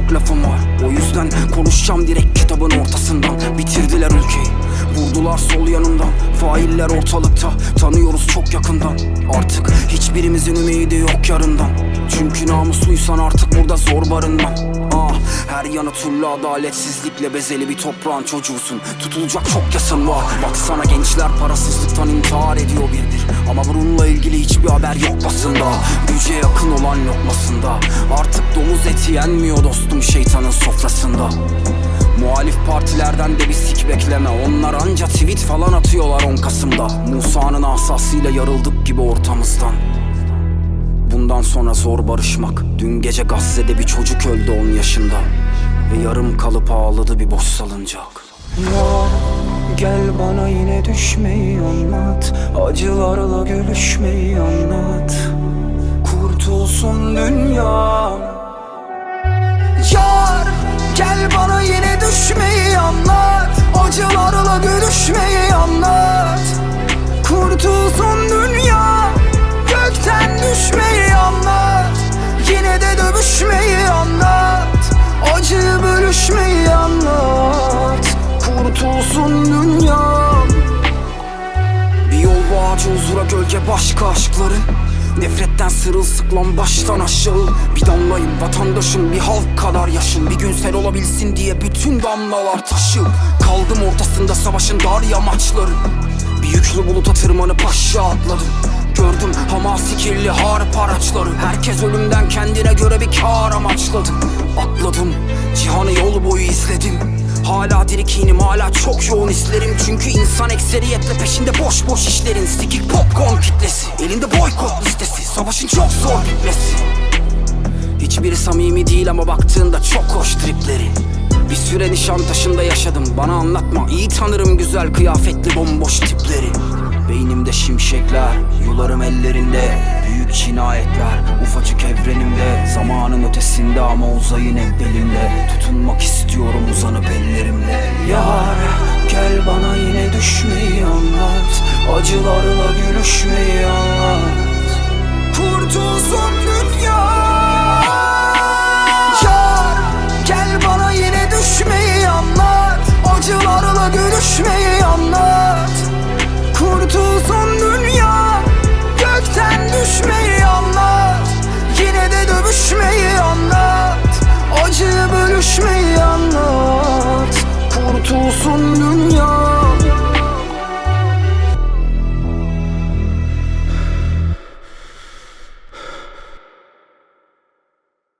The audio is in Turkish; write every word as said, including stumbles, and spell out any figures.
çok lafım var. O yüzden konuşacağım direkt kitabın ortasından. Bitirdiler ülkeyi, vurdular sol yanından. Failler ortalıkta, tanıyoruz çok yakından. Artık hiçbirimizin ümidi yok yarından. Çünkü namusluysan artık burada zor barınman. Ah, her yanı türlü adaletsizlikle bezeli bir toprağın çocuğusun. Tutulacak çok yasın var. Baksana gençler parasızlıktan intihar ediyor bir bir. Ama bununla ilgili hiçbir haber yok basında. Güce yakın olan lokmasında. Artık domuz eti yenmiyor dostum şeytanın sofrasında. Muhalif partilerden de bir sik bekleme. Onlar anca tweet falan atıyorlar on Kasım'da. Musa'nın asasıyla yarıldık gibi ortamızdan. Bundan sonra zor barışmak. Dün gece Gazze'de bir çocuk öldü on yaşında. Ve yarım kalıp ağladı bir boş salıncak. Ya gel bana yine düşmeyi anlat. Acılarla gülüşmeyi anlat. Kurtulsun dünya. Yar gel bana yine düşmeyi anlat. Acılarla gülüşmeyi anlat. Kurtulsun dünya. Gökten düşmeyi anlat. Yine de dövüşmeyi anlat. Acıyı bölüşmeyi anlat. Kurtulsun dünya. Bir yol bu ağacı huzura gölge başka aşkların. Nefretten sırılsıklam baştan aşağı. Bir damlayım vatandaşım, bir halk kadar yaşım. Bir gün sel olabilsin diye bütün damlalar taşım. Kaldım ortasında savaşın dar yamaçları. Bir yüklü buluta tırmanıp aşağı atladım. Gördüm hamasi kirli harp araçları. Herkes ölümden kendine göre bir kâr amaçladı. Atladım, cihanı yol boyu izledim. Hala dirikinim, hala çok yoğun hislerim. Çünkü insan ekseriyetle peşinde boş boş işlerin. Sikik popcorn kitlesi, elinde boykot listesi. Savaşın çok zor bitmesi. Hiçbiri samimi değil ama baktığında çok hoş tripleri. Bir süre Nişantaşı'nda yaşadım, bana anlatma. İyi tanırım güzel kıyafetli bomboş tipleri. Beynimde şimşekler, yularım ellerinde. Büyük cinayetler, ufacık evrenimde. Zamanın ötesinde ama uzayın hep belimde. Tutunmak istiyorum uzanıp ellerimle. Yar gel bana yine düşmeyi anlat. Acılarla gülüşmeyi anlat.